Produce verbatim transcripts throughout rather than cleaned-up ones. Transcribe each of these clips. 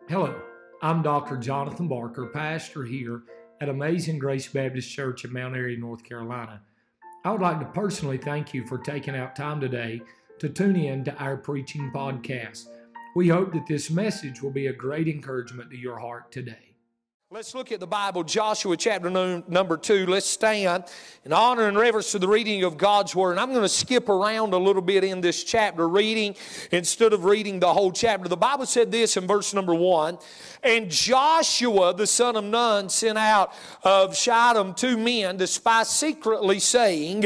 Hello, I'm Doctor Jonathan Barker, pastor here at Amazing Grace Baptist Church in Mount Airy, North Carolina. I would like to personally thank you for taking out time today to tune in to our preaching podcast. We hope that this message will be a great encouragement to your heart today. Let's look at the Bible, Joshua chapter number two. Let's stand in honor and reverence to the reading of God's Word. And I'm going to skip around a little bit in this chapter, reading instead of reading the whole chapter. The Bible said this in verse number one, "And Joshua the son of Nun sent out of Shittim two men to spy secretly, saying,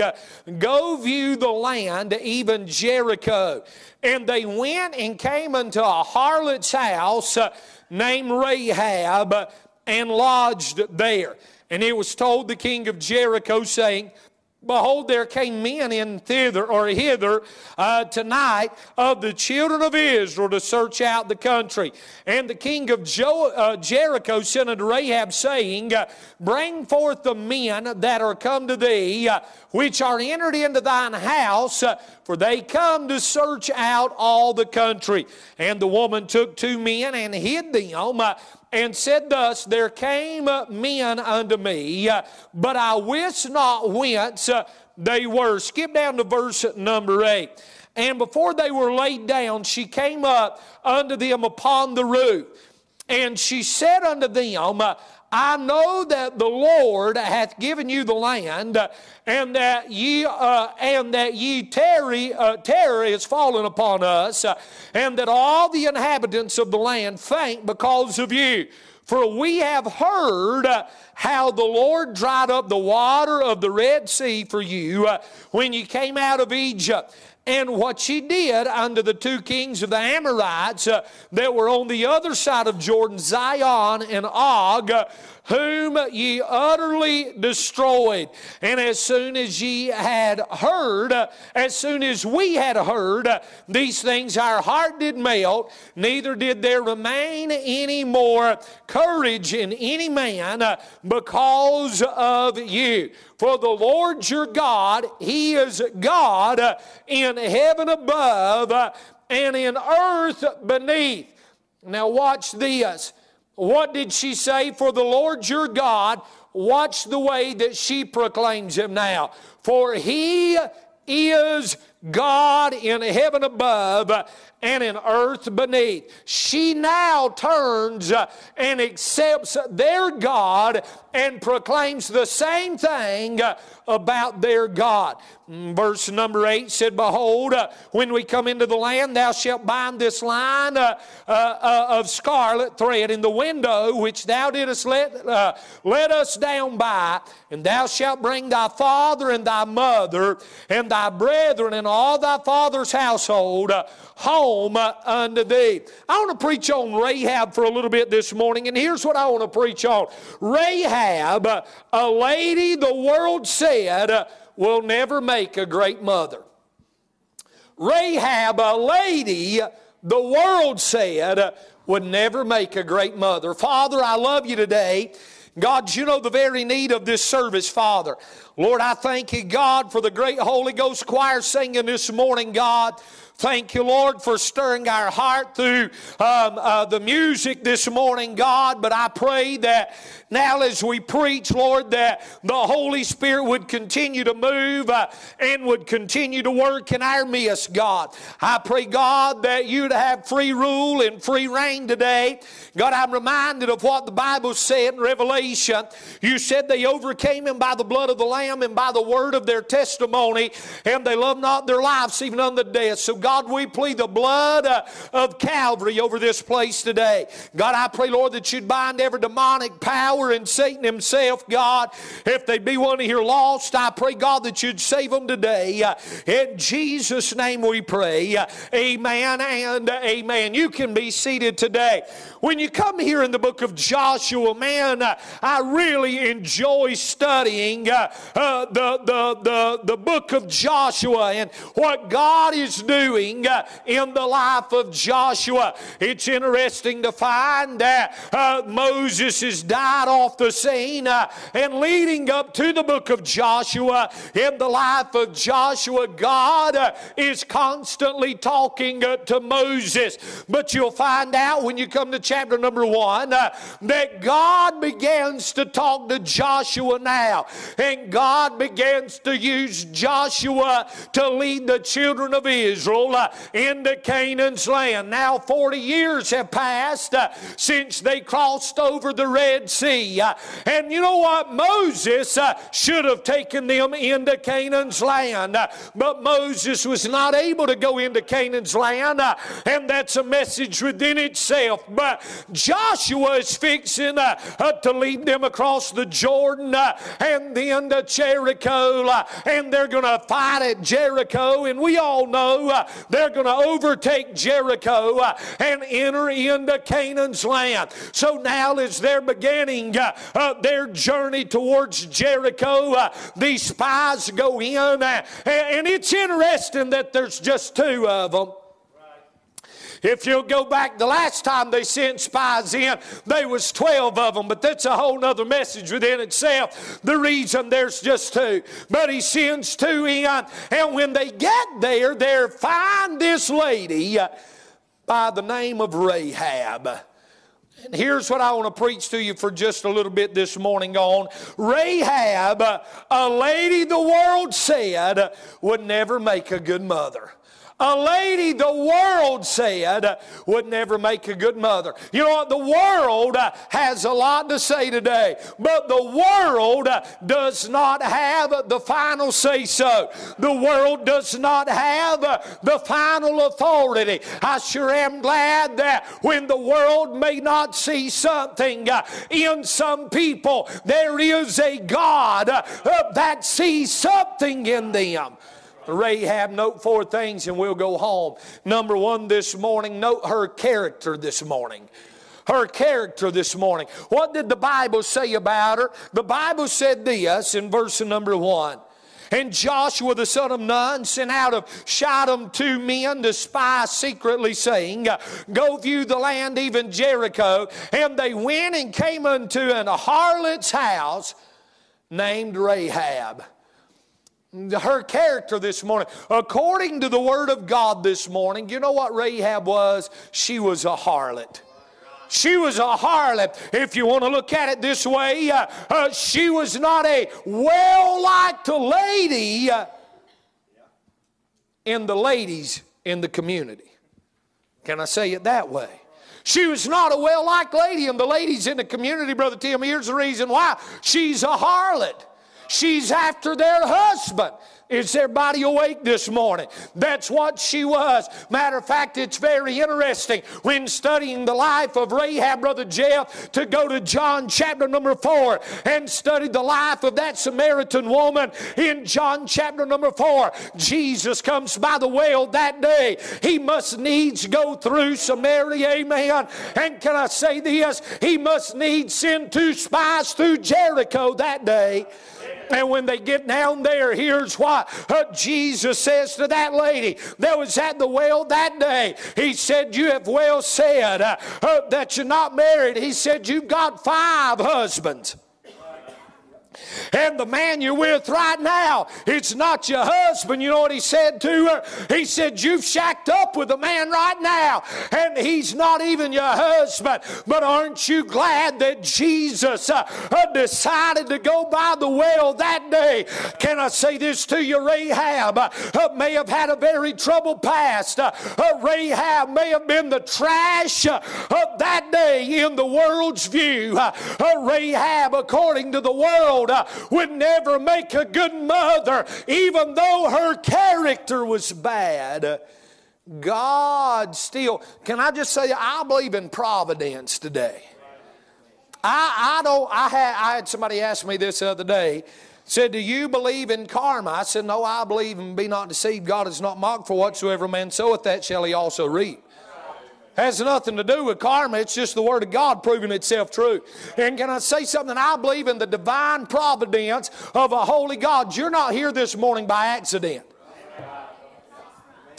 Go view the land, even Jericho. And they went and came unto a harlot's house named Rahab, and lodged there. And it was told the king of Jericho, saying, Behold, there came men in thither or hither uh, tonight of the children of Israel to search out the country. And the king of jo- uh, Jericho sent unto Rahab, saying, Bring forth the men that are come to thee, uh, which are entered into thine house, uh, for they come to search out all the country. And the woman took two men and hid them, uh, and said thus, There came men unto me, but I wist not whence they were. Skip down to verse number eight. And before they were laid down, she came up unto them upon the roof. And she said unto them, I know that the Lord hath given you the land, and that ye uh, and that ye tarry, uh, terror is fallen upon us, uh, and that all the inhabitants of the land faint because of you. For we have heard uh, how the Lord dried up the water of the Red Sea for you uh, when you came out of Egypt. And what she did unto the two kings of the Amorites uh, that were on the other side of Jordan, Zion and Og, uh, whom ye utterly destroyed. And as soon as ye had heard, uh, as soon as we had heard uh, these things, our heart did melt, neither did there remain any more courage in any man uh, because of you. For the Lord your God, He is God uh, in heaven above uh, and in earth beneath." Now watch this. What did she say? For the Lord your God. Watch the way that she proclaims Him now. For He is God in heaven above and in earth beneath. She now turns and accepts their God and proclaims the same thing about their God. Verse number eight said, Behold, uh, when we come into the land, thou shalt bind this line uh, uh, uh, of scarlet thread in the window which thou didst let, uh, let us down by, and thou shalt bring thy father and thy mother and thy brethren and all thy father's household uh, home uh, unto thee. I want to preach on Rahab for a little bit this morning, and here's what I want to preach on. Rahab, uh, a lady the world said uh, will never make a great mother. Rahab, a lady the world said uh, would never make a great mother. Father, I love you today. God, you know the very need of this service, Father. Lord, I thank you, God, for the great Holy Ghost choir singing this morning, God. Thank you, Lord, for stirring our heart through um, uh, the music this morning, God. But I pray that now as we preach, Lord, that the Holy Spirit would continue to move uh, and would continue to work in our midst, God. I pray, God, that you'd have free rule and free reign today. God, I'm reminded of what the Bible said in Revelation. You said they overcame Him by the blood of the Lamb and by the word of their testimony, and they loved not their lives even unto death. So, God, God, we plead the blood uh, of Calvary over this place today. God, I pray, Lord, that you'd bind every demonic power and Satan himself, God. If they be one here lost, I pray, God, that you'd save them today. Uh, in Jesus' name we pray. Uh, amen and amen. You can be seated today. When you come here in the book of Joshua, man, uh, I really enjoy studying uh, uh, the, the, the, the book of Joshua and what God is doing doing uh, in the life of Joshua. It's interesting to find that uh, Moses has died off the scene, uh, and leading up to the book of Joshua, in the life of Joshua, God uh, is constantly talking uh, to Moses. But you'll find out when you come to chapter number one uh, that God begins to talk to Joshua now, and God begins to use Joshua to lead the children of Israel uh, into Canaan's land. Now forty years have passed uh, since they crossed over the Red Sea. Uh, and you know what? Moses uh, should have taken them into Canaan's land. Uh, but Moses was not able to go into Canaan's land. Uh, and that's a message within itself. But Joshua is fixing uh, uh, to lead them across the Jordan uh, and then to Jericho. Uh, and they're going to fight at Jericho. And we all know uh, they're going to overtake Jericho uh, and enter into Canaan's land. So now as they're beginning uh, uh, their journey towards Jericho, uh, these spies go in, uh, and it's interesting that there's just two of them. If you'll go back, the last time they sent spies in, there was twelve of them, but that's a whole nother message within itself, the reason there's just two. But he sends two in, and when they get there, they find this lady uh, by the name of Rahab. And here's what I want to preach to you for just a little bit this morning on Rahab, a lady the world said would never make a good mother. A lady the world said would never make a good mother. You know what? The world has a lot to say today, but the world does not have the final say-so. The world does not have the final authority. I sure am glad that when the world may not see something in some people, there is a God that sees something in them. Rahab, note four things and we'll go home. Number one this morning, note her character this morning. Her character this morning. What did the Bible say about her? The Bible said this in verse number one. And Joshua the son of Nun sent out of Shittim two men to spy secretly, saying, Go view the land, even Jericho. And they went and came unto an harlot's house named Rahab. Her character this morning, according to the Word of God this morning, you know what Rahab was? She was a harlot. She was a harlot. If you want to look at it this way, uh, uh, she was not a well-liked lady uh, in the ladies in the community. Can I say it that way? She was not a well-liked lady in the ladies in the community, Brother Tim. Here's the reason why. She's a harlot. She's after their husband. Is everybody awake this morning? That's what she was. Matter of fact, it's very interesting when studying the life of Rahab, Brother Jeff, to go to John chapter number four and study the life of that Samaritan woman in John chapter number four. Jesus comes by the well that day. He must needs go through Samaria, amen. And can I say this? He must needs send two spies through Jericho that day. And when they get down there, here's what uh, Jesus says to that lady that was at the well that day. He said, you have well said uh, uh, that you're not married. He said, you've got five husbands. And the man you're with right now, it's not your husband. You know what he said to her? He said, you've shacked up with a man right now, and he's not even your husband. But aren't you glad that Jesus uh, uh, decided to go by the well that day? Can I say this to you? Rahab uh, uh, may have had a very troubled past. Uh, uh, Rahab may have been the trash uh, of that day in the world's view. Uh, uh, Rahab, according to the world, uh, would never make a good mother, even though her character was bad. God still, can I just say, I believe in providence today. I, I don't, I had, I had somebody ask me this the other day, said, do you believe in karma? I said, no, I believe in be not deceived. God is not mocked, for whatsoever man soweth, that shall he also reap. Has nothing to do with karma. It's just the Word of God proving itself true. And can I say something? I believe in the divine providence of a holy God. You're not here this morning by accident.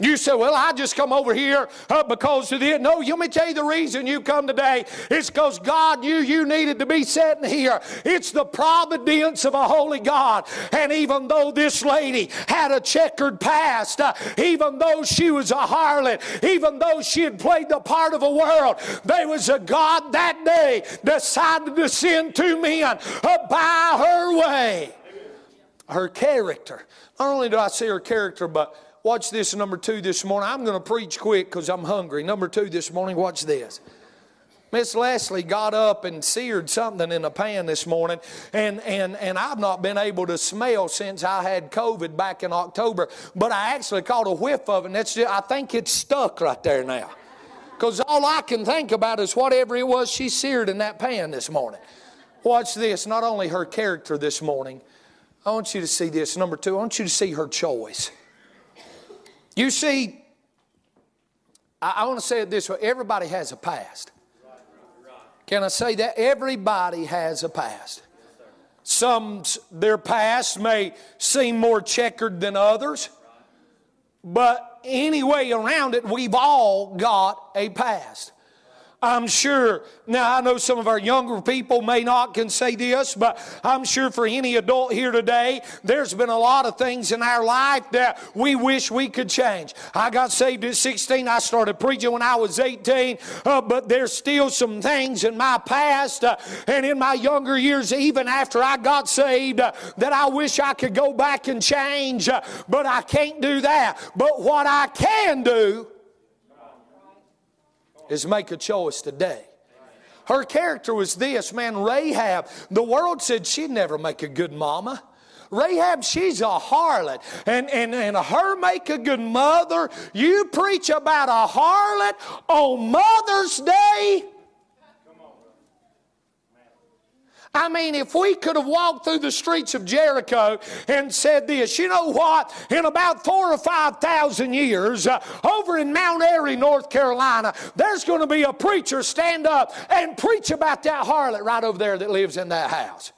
You say, well, I just come over here uh, because of it. No, let me tell you the reason you come today. It's because God knew you needed to be sitting here. It's the providence of a holy God. And even though this lady had a checkered past, uh, even though she was a harlot, even though she had played the part of a world, there was a God that day decided to send two men uh, by her way. Her character. Not only do I see her character, but watch this, number two this morning. I'm going to preach quick because I'm hungry. Number two this morning, watch this. Miss Leslie got up and seared something in a pan this morning, and, and, and I've not been able to smell since I had COVID back in October, but I actually caught a whiff of it, and that's just, I think it's stuck right there now. Because all I can think about is whatever it was she seared in that pan this morning. Watch this, not only her character this morning, I want you to see this. Number two, I want you to see her choice. You see, I, I want to say it this way. Everybody has a past. Can I say that? Everybody has a past. Some, their past may seem more checkered than others. But anyway around it, we've all got a past. I'm sure, now I know some of our younger people may not can say this, but I'm sure for any adult here today, there's been a lot of things in our life that we wish we could change. I got saved at sixteen. I started preaching when I was eighteen, uh, but there's still some things in my past uh, and in my younger years, even after I got saved, uh, that I wish I could go back and change, uh, but I can't do that. But what I can do is make a choice today. Her character was this, man, Rahab. The world said she'd never make a good mama. Rahab, she's a harlot. And, and, and her make a good mother. You preach about a harlot on Mother's Day. I mean, if we could have walked through the streets of Jericho and said this, you know what? In about four or five thousand years, uh, over in Mount Airy, North Carolina, there's going to be a preacher stand up and preach about that harlot right over there that lives in that house.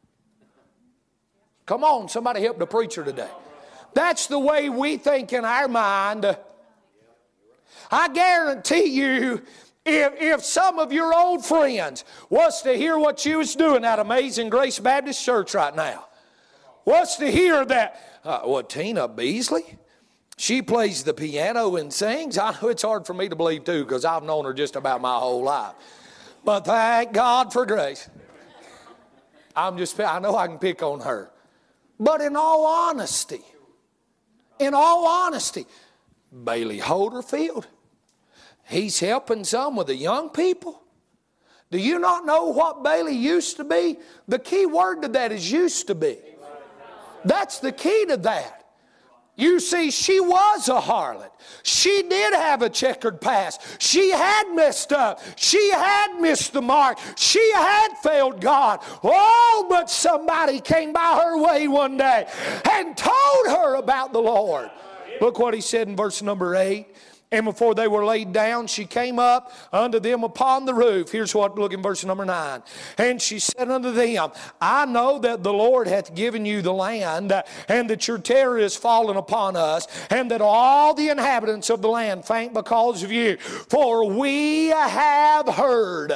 Come on, somebody help the preacher today. That's the way we think in our mind. I guarantee you, If, if some of your old friends was to hear what you was doing at Amazing Grace Baptist Church right now, was to hear that, uh, what, Tina Beasley? She plays the piano and sings. I know it's hard for me to believe too because I've known her just about my whole life. But thank God for grace. I'm just, I know I can pick on her. But in all honesty, in all honesty, Bailey Holderfield, he's helping some with the young people. Do you not know what Bailey used to be? The key word to that is used to be. That's the key to that. You see, she was a harlot. She did have a checkered past. She had messed up. She had missed the mark. She had failed God. Oh, but somebody came by her way one day and told her about the Lord. Look what he said in verse number eight. And before they were laid down, she came up unto them upon the roof. Here's what, look in verse number nine. And she said unto them, I know that the Lord hath given you the land, and that your terror is fallen upon us, and that all the inhabitants of the land faint because of you. For we have heard.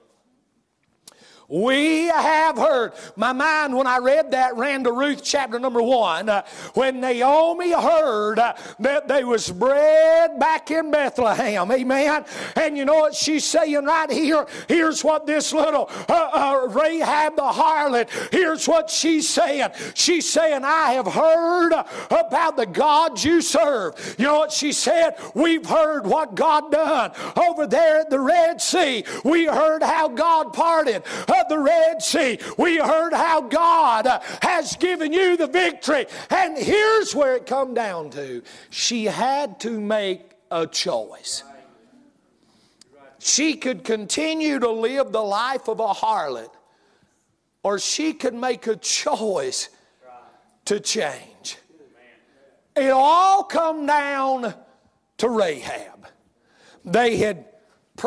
We have heard. My mind, when I read that, ran to Ruth chapter number one. Uh, when Naomi heard uh, that they was bred back in Bethlehem. Amen. And you know what she's saying right here? Here's what this little uh, uh, Rahab the harlot, here's what she's saying. She's saying, I have heard about the God you serve. You know what she said? We've heard what God done over there at the Red Sea. We heard how God parted of the Red Sea. We heard how God uh, has given you the victory. And here's where it come down to. She had to make a choice. She could continue to live the life of a harlot, or she could make a choice to change. It all come down to Rahab. They had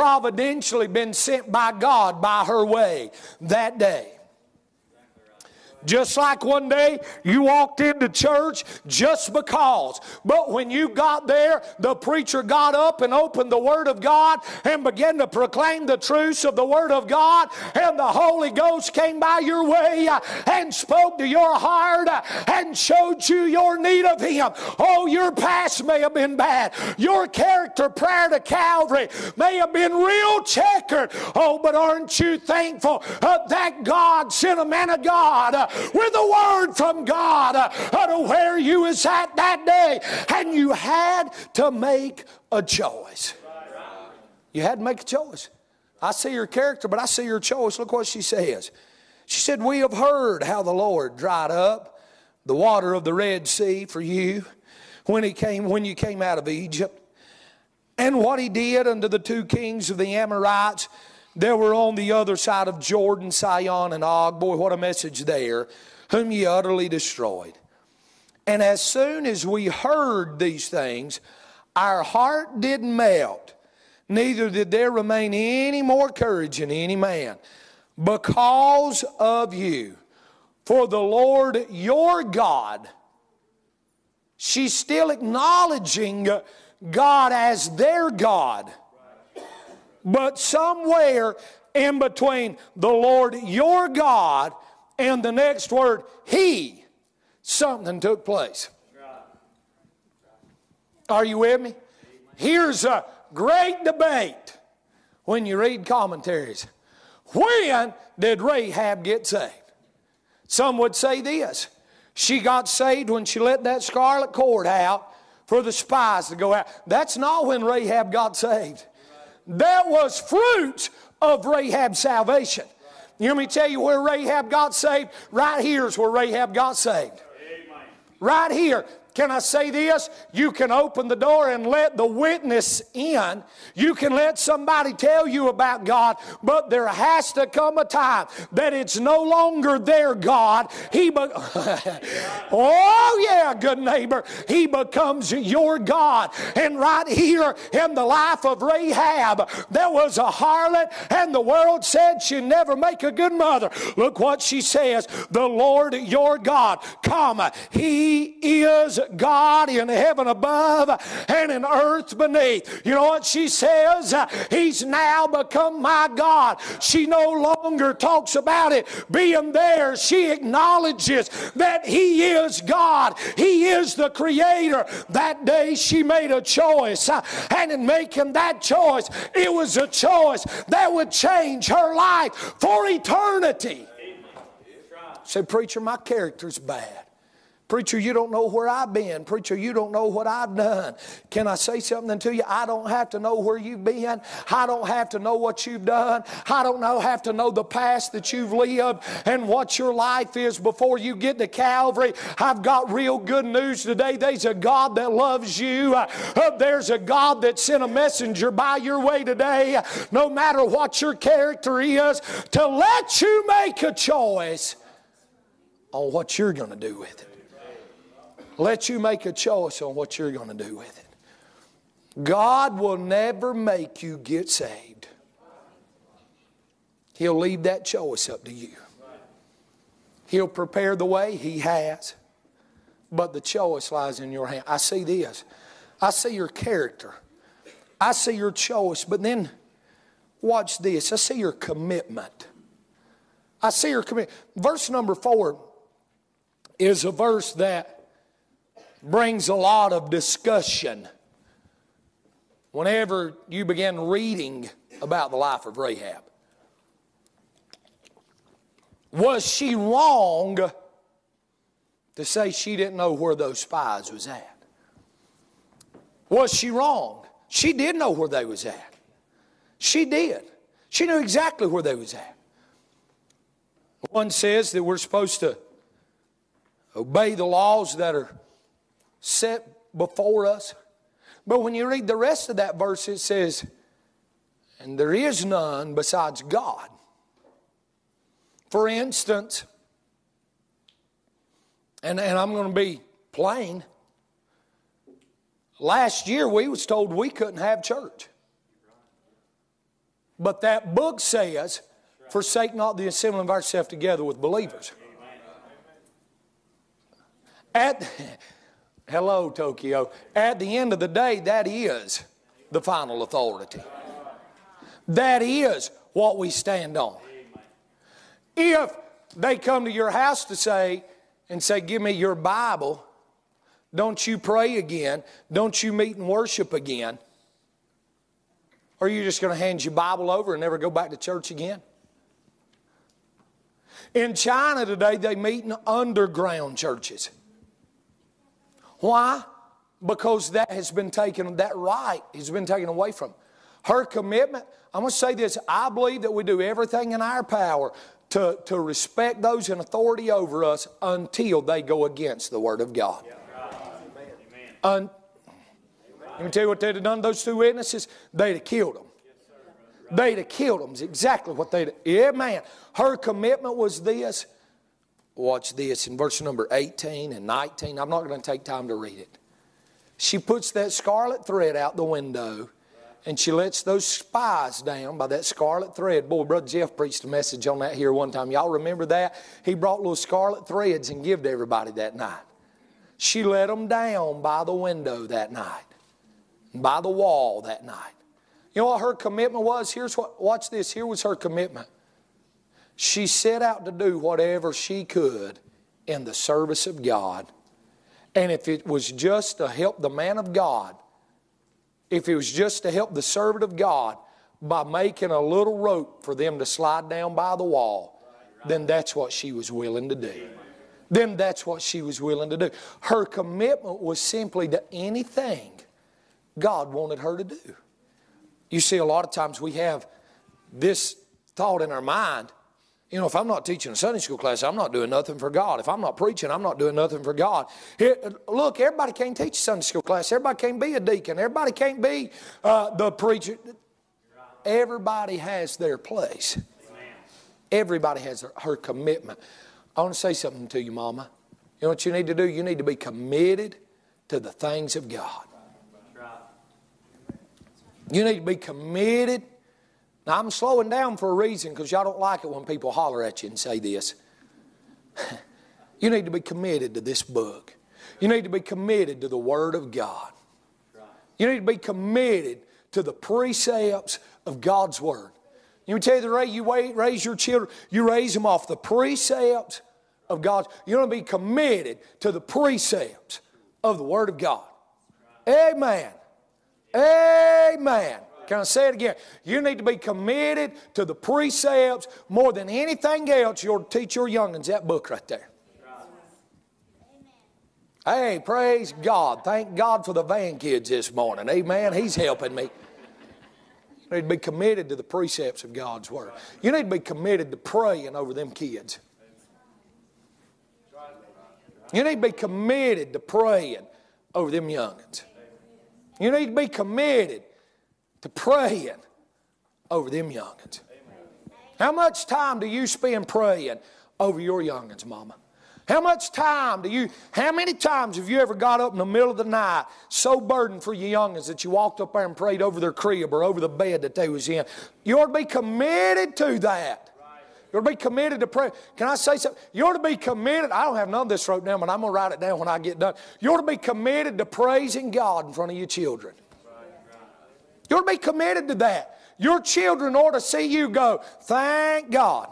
providentially been sent by God by her way that day. Just like one day you walked into church just because. But when you got there, the preacher got up and opened the Word of God and began to proclaim the truths of the Word of God, and the Holy Ghost came by your way and spoke to your heart and showed you your need of Him. Oh, your past may have been bad. Your character prior to Calvary may have been real checkered. Oh, but aren't you thankful uh, that God sent a man of God uh, with a word from God uh, to where you was at that day, and you had to make a choice. You had to make a choice. I see your character, but I see your choice. Look what she says. She said, we have heard how the Lord dried up the water of the Red Sea for you when he came, when you came out of Egypt, and what he did unto the two kings of the Amorites that were on the other side of Jordan, Sihon and Og. Boy, what a message there. Whom ye utterly destroyed. And as soon as we heard these things, our heart did melt. Neither did there remain any more courage in any man because of you. For the Lord your God, she's still acknowledging God as their God. But somewhere in between the Lord your God and the next word, He, something took place. Are you with me? Here's a great debate when you read commentaries. When did Rahab get saved? Some would say this. She got saved when she let that scarlet cord out for the spies to go out. That's not when Rahab got saved. That was fruit of Rahab's salvation. You want me to tell you where Rahab got saved? Right here is where Rahab got saved. Amen. Right here. Can I say this? You can open the door and let the witness in. You can let somebody tell you about God, but there has to come a time that it's no longer their God. He be- oh yeah, good neighbor. He becomes your God. And right here in the life of Rahab, there was a harlot, and the world said she'd never make a good mother. Look what she says. The Lord your God, comma, He is God in heaven above and in earth beneath. You know what she says? He's now become my God. She no longer talks about it being there. She acknowledges that He is God. He is the Creator. That day she made a choice, and in making that choice, it was a choice that would change her life for eternity. Say, preacher, my character's bad. Preacher, you don't know where I've been. Preacher, you don't know what I've done. Can I say something to you? I don't have to know where you've been. I don't have to know what you've done. I don't know, have to know the past that you've lived and what your life is before you get to Calvary. I've got real good news today. There's a God that loves you. Uh, there's a God that sent a messenger by your way today, no matter what your character is, to let you make a choice on what you're going to do with it. Let you make a choice on what you're going to do with it. God will never make you get saved. He'll leave that choice up to you. He'll prepare the way. He has. But the choice lies in your hand. I see this. I see your character. I see your choice. But then, watch this. I see your commitment. I see your commitment. Verse number four is a verse that brings a lot of discussion whenever you begin reading about the life of Rahab. Was she wrong to say she didn't know where those spies was at? Was she wrong? She did know where they was at. She did. She knew exactly where they was at. One says that we're supposed to obey the laws that are set before us. But when you read the rest of that verse, it says, and there is none besides God. For instance, and, and I'm going to be plain, last year we was told we couldn't have church. But that book says, forsake not the assembling of ourselves together with believers. At, hello, Tokyo. At the end of the day, that is the final authority. That is what we stand on. If they come to your house to say, and say, give me your Bible, don't you pray again, don't you meet and worship again, or are you just going to hand your Bible over and never go back to church again? In China today, they meet in underground churches. Why? Because that has been taken, that right has been taken away from them. Her commitment, I'm going to say this, I believe that we do everything in our power to, to respect those in authority over us until they go against the Word of God. Un, let me tell you what they'd have done to those two witnesses. They'd have killed them. They'd have killed them. It's exactly what they'd have. Yeah, man. Her commitment was this. Watch this in verse number eighteen and nineteen. I'm not going to take time to read it. She puts that scarlet thread out the window, and she lets those spies down by that scarlet thread. Boy, Brother Jeff preached a message on that here one time. Y'all remember that? He brought little scarlet threads and gave to everybody that night. She let them down by the window that night, by the wall that night. You know what her commitment was? Here's what, watch this. Here was her commitment. She set out to do whatever she could in the service of God. And if it was just to help the man of God, if it was just to help the servant of God by making a little rope for them to slide down by the wall, then that's what she was willing to do. Then that's what she was willing to do. Her commitment was simply to anything God wanted her to do. You see, a lot of times we have this thought in our mind, you know, if I'm not teaching a Sunday school class, I'm not doing nothing for God. If I'm not preaching, I'm not doing nothing for God. Here, look, everybody can't teach a Sunday school class. Everybody can't be a deacon. Everybody can't be uh, the preacher. Everybody has their place. Everybody has her, her commitment. I want to say something to you, Mama. You know what you need to do? You need to be committed to the things of God. You need to be committed. Now, I'm slowing down for a reason because y'all don't like it when people holler at you and say this. You need to be committed to this book. You need to be committed to the Word of God. You need to be committed to the precepts of God's Word. You me tell you the way you raise your children, you raise them off the precepts of God. You want to be committed to the precepts of the Word of God. Amen. Amen. Can I say it again? You need to be committed to the precepts more than anything else. You'll teach your young'uns that book right there. Hey, praise God. Thank God for the van kids this morning. Amen. He's helping me. You need to be committed to the precepts of God's Word. You need to be committed to praying over them kids. You need to be committed to praying over them young'uns. You need to be committed to praying over them young'uns. How much time do you spend praying over your young'uns, Mama? How much time do you, how many times have you ever got up in the middle of the night so burdened for your young'uns that you walked up there and prayed over their crib or over the bed that they was in? You ought to be committed to that. You ought to be committed to prayer. Can I say something? You ought to be committed. I don't have none of this wrote down, but I'm going to write it down when I get done. You ought to be committed to praising God in front of your children. You ought to be committed to that. Your children ought to see you go, thank God.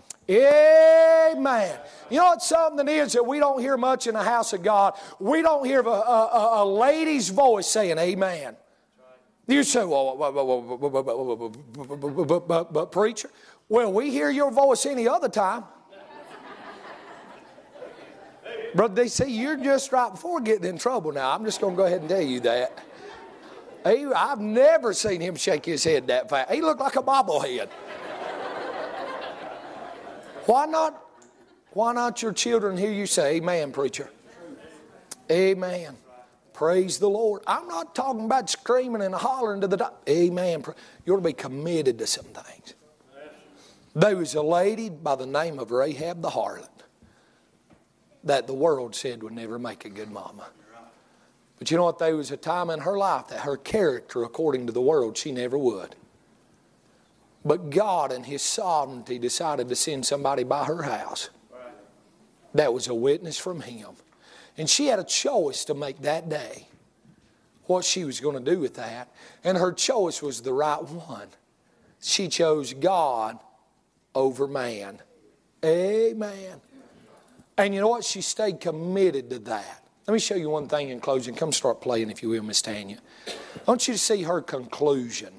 Amen. You know what something is that we don't hear much in the house of God? We don't hear a, a, a lady's voice saying amen. You say, well, but preacher, well, we hear your voice any other time. Brother, they say you're just right before getting in trouble now. I'm just going to go ahead and tell you that. He, I've never seen him shake his head that fast. He looked like a bobblehead. Why not? Why not your children hear you say, amen, preacher? Amen. Praise the Lord. I'm not talking about screaming and hollering to the doctor. Amen. You ought to be committed to some things. There was a lady by the name of Rahab the harlot that the world said would never make a good mama. But you know what? There was a time in her life that her character, according to the world, she never would. But God in His sovereignty decided to send somebody by her house that was a witness from Him. And she had a choice to make that day, what she was going to do with that. And her choice was the right one. She chose God over man. Amen. And you know what? She stayed committed to that. Let me show you one thing in closing. Come start playing, if you will, Miss Tanya. I want you to see her conclusion.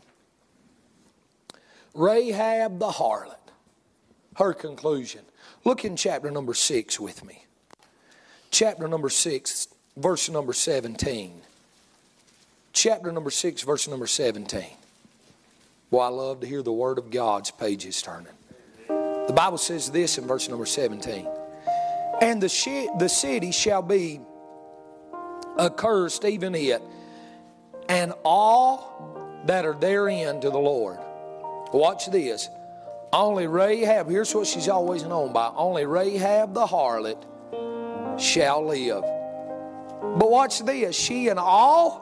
Rahab the harlot. Her conclusion. Look in chapter number six with me. Chapter number six, verse number seventeen. Chapter number six, verse number seventeen. Boy, I love to hear the Word of God's pages turning. The Bible says this in verse number seventeen. And the, sh- the city shall be accursed, even it, and all that are therein to the Lord. Watch this. Only Rahab, here's what she's always known by. Only Rahab the harlot shall live. But watch this. She and all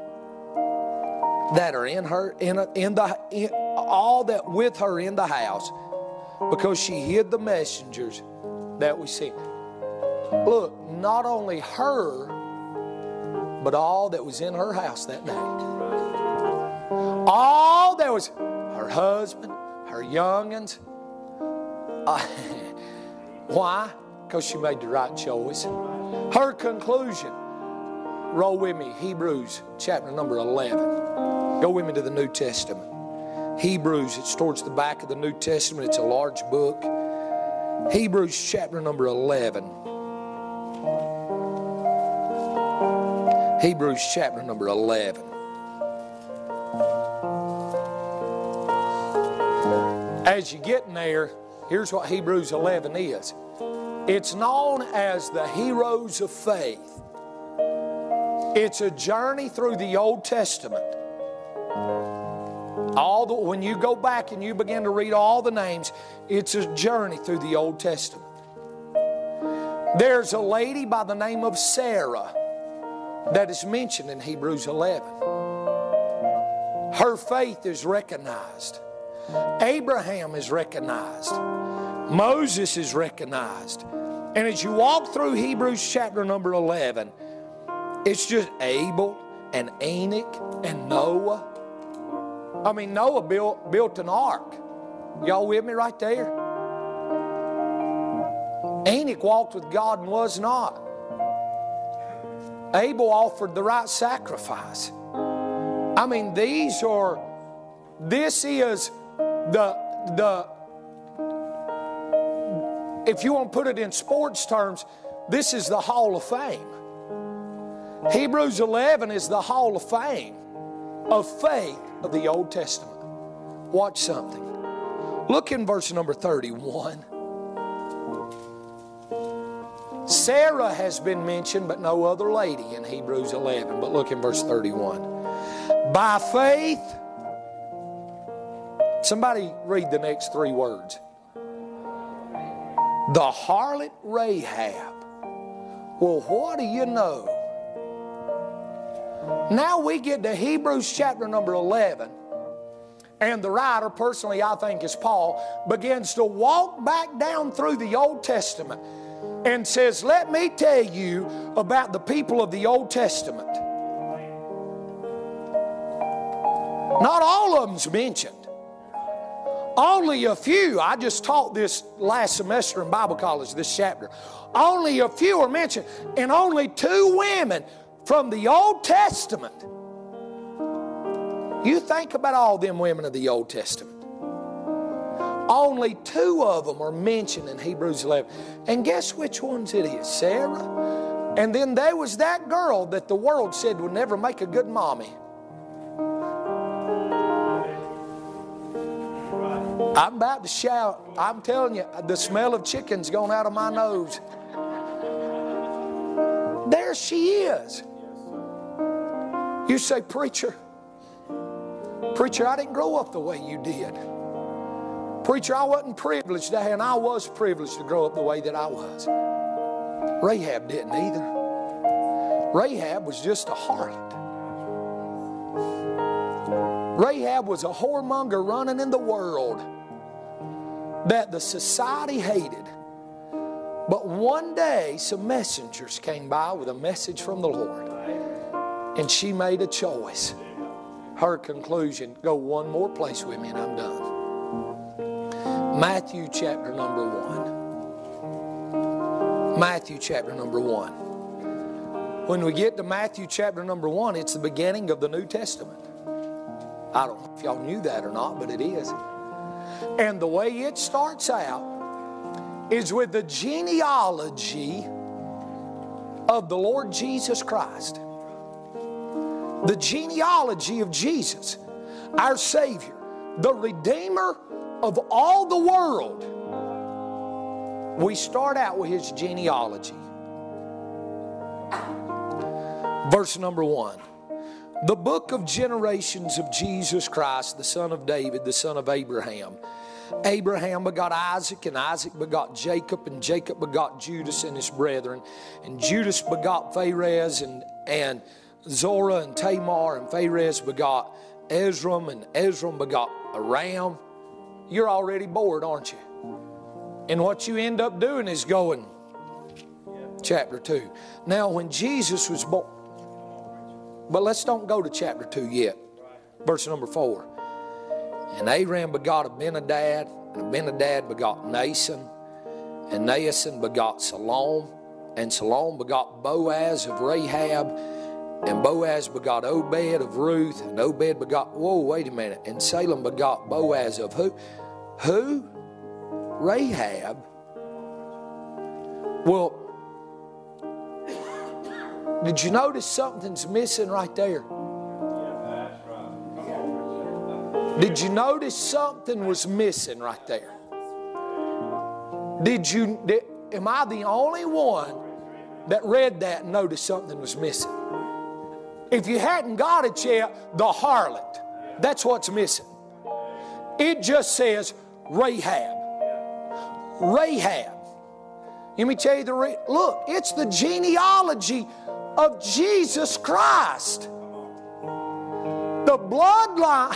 that are in her, in, a, in the, in, all that with her in the house, because she hid the messengers that we see. Look, not only her, but all that was in her house that day. All that was her husband, her young'uns. Uh, why? Because she made the right choice. Her conclusion. Roll with me, Hebrews chapter number eleven. Go with me to the New Testament. Hebrews, it's towards the back of the New Testament. It's a large book. Hebrews chapter number eleven. Hebrews chapter number eleven. As you get in there, here's what Hebrews eleven is. It's known as the heroes of faith. It's a journey through the Old Testament. All the, when you go back and you begin to read all the names, it's a journey through the Old Testament. There's a lady by the name of Sarah that is mentioned in Hebrews eleven. Her faith is recognized. Abraham is recognized. Moses is recognized. And as you walk through Hebrews chapter number eleven, it's just Abel and Enoch and Noah. I mean, Noah built, built an ark. Y'all with me right there? Enoch walked with God and was not. Abel offered the right sacrifice. I mean, these are, this is the, the, if you want to put it in sports terms, this is the Hall of Fame. Hebrews eleven is the Hall of Fame of faith of the Old Testament. Watch something. Look in verse number thirty-one. Sarah has been mentioned, but no other lady in Hebrews eleven. But look in verse thirty-one. By faith, somebody read the next three words. The harlot Rahab. Well, what do you know? Now we get to Hebrews chapter number eleven, and the writer, personally I think is Paul, begins to walk back down through the Old Testament and says, let me tell you about the people of the Old Testament. Not all of them's mentioned. Only a few. I just taught this last semester in Bible college, this chapter. Only a few are mentioned, and only two women from the Old Testament. You think about all them women of the Old Testament. Only two of them are mentioned in Hebrews eleven. And guess which ones it is? Sarah. And then there was that girl that the world said would never make a good mommy. I'm about to shout. I'm telling you, the smell of chicken's gone out of my nose. There she is. You say, preacher, preacher, I didn't grow up the way you did. Preacher, I wasn't privileged, and I was privileged to grow up the way that I was. Rahab didn't either. Rahab was just a harlot. Rahab was a whoremonger running in the world that the society hated. But one day, some messengers came by with a message from the Lord. And she made a choice. Her conclusion, go one more place with me and I'm done. Matthew chapter number one. Matthew chapter number one. When we get to Matthew chapter number one, it's the beginning of the New Testament. I don't know if y'all knew that or not, but it is. And the way it starts out is with the genealogy of the Lord Jesus Christ. The genealogy of Jesus, our Savior, the Redeemer of all the world. We start out with His genealogy. Verse number one. The book of generations of Jesus Christ, the son of David, the son of Abraham. Abraham begot Isaac, and Isaac begot Jacob, and Jacob begot Judas and his brethren. And Judas begot Pharez and, and Zorah and Tamar, and Pharez begot Ezram, and Ezram begot Aram. You're already bored, aren't you? And what you end up doing is going, chapter two. Now when Jesus was born, but let's don't go to chapter two yet. Verse number four. And Aram begot Abinadab, and Abinadab begot Nason, and Nason begot Salom, and Salom begot Boaz of Rahab, and Boaz begot Obed of Ruth, and Obed begot, whoa, wait a minute, and Salem begot Boaz of who? Who? Rahab. Well, did you notice something's missing right there? Did you notice something was missing right there? Did you, did, am I the only one that read that and noticed something was missing? If you hadn't got it yet, the harlot, that's what's missing. It just says Rahab. Rahab. Let me tell you the re- look, it's the genealogy of Jesus Christ. The bloodline.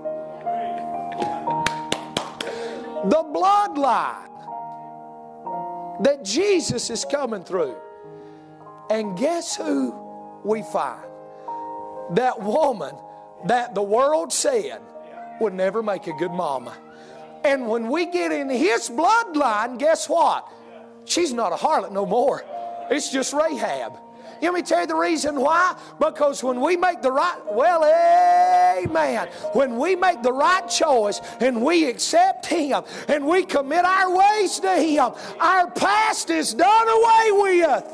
The bloodline that Jesus is coming through. And guess who we find? That woman that the world said would never make a good mama. And when we get in his bloodline, guess what? She's not a harlot no more. It's just Rahab. Let me tell you the reason why. Because when we make the right, well, amen. When we make the right choice and we accept Him and we commit our ways to Him, our past is done away with.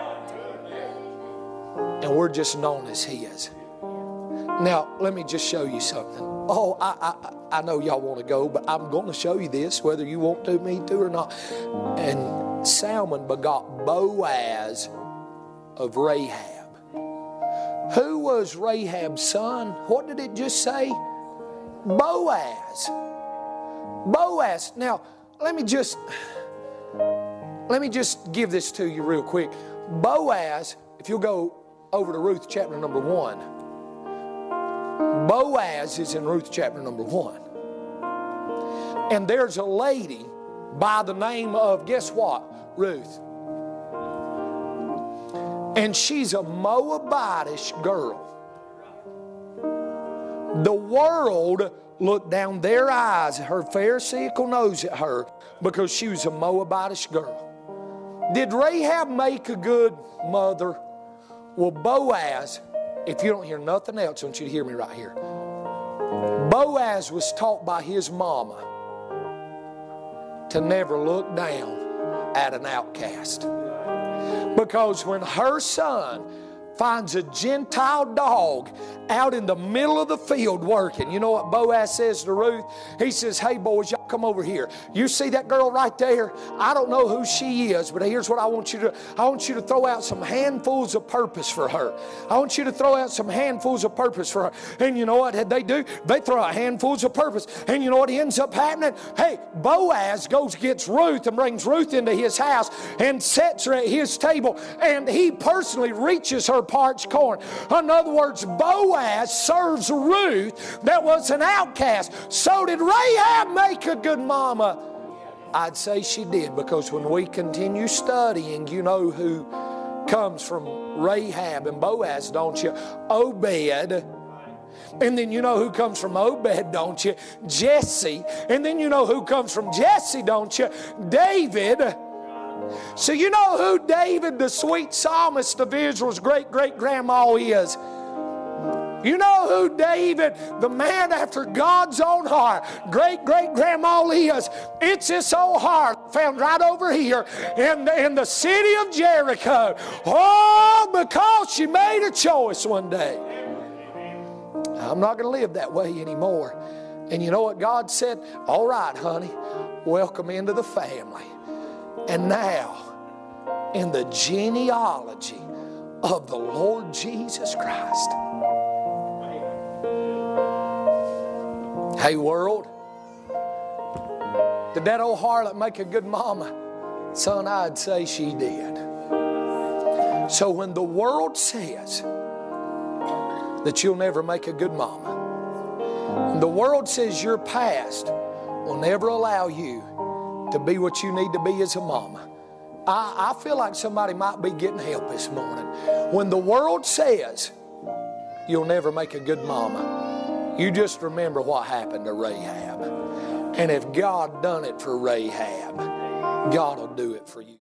And we're just known as His. Now, let me just show you something. Oh, I, I, I know y'all want to go, but I'm going to show you this, whether you want to, me to or not. And Salmon begot Boaz of Rahab. Who was Rahab's son? What did it just say? Boaz. Boaz. Now, let me just let me just give this to you real quick. Boaz, if you'll go over to Ruth chapter number one. Boaz is in Ruth chapter number one. And there's a lady by the name of, guess what? Ruth. And she's a Moabitish girl. The world looked down their eyes, her Pharisaical nose at her, because she was a Moabitish girl. Did Rahab make a good mother? Well, Boaz, if you don't hear nothing else, I want you to hear me right here. Boaz was taught by his mama to never look down at an outcast. Because when her son finds a Gentile dog out in the middle of the field working, you know what Boaz says to Ruth? He says, hey boys, y'all come over here. You see that girl right there? I don't know who she is, but here's what I want you to do. I want you to throw out some handfuls of purpose for her. I want you to throw out some handfuls of purpose for her. And you know what they do? They throw out handfuls of purpose. And you know what ends up happening? Hey, Boaz goes gets Ruth and brings Ruth into his house and sets her at his table, and he personally reaches her parched corn. In other words, Boaz serves Ruth that was an outcast. So did Rahab make a good mama? I'd say she did, because when we continue studying, you know who comes from Rahab and Boaz, don't you? Obed. And then you know who comes from Obed, don't you? Jesse. And then you know who comes from Jesse, don't you? David. So you know who David, the sweet psalmist of Israel's great-great-grandma is? You know who David, the man after God's own heart, great-great-grandma is? It's this old heart found right over here in the, in the city of Jericho. Oh, because she made a choice one day. I'm not going to live that way anymore. And you know what God said? All right, honey, welcome into the family. And now, in the genealogy of the Lord Jesus Christ. Hey, world, did that old harlot make a good mama? Son, I'd say she did. So when the world says that you'll never make a good mama, and the world says your past will never allow you to be what you need to be as a mama, I, I feel like somebody might be getting help this morning. When the world says you'll never make a good mama, you just remember what happened to Rahab. And if God done it for Rahab, God will do it for you.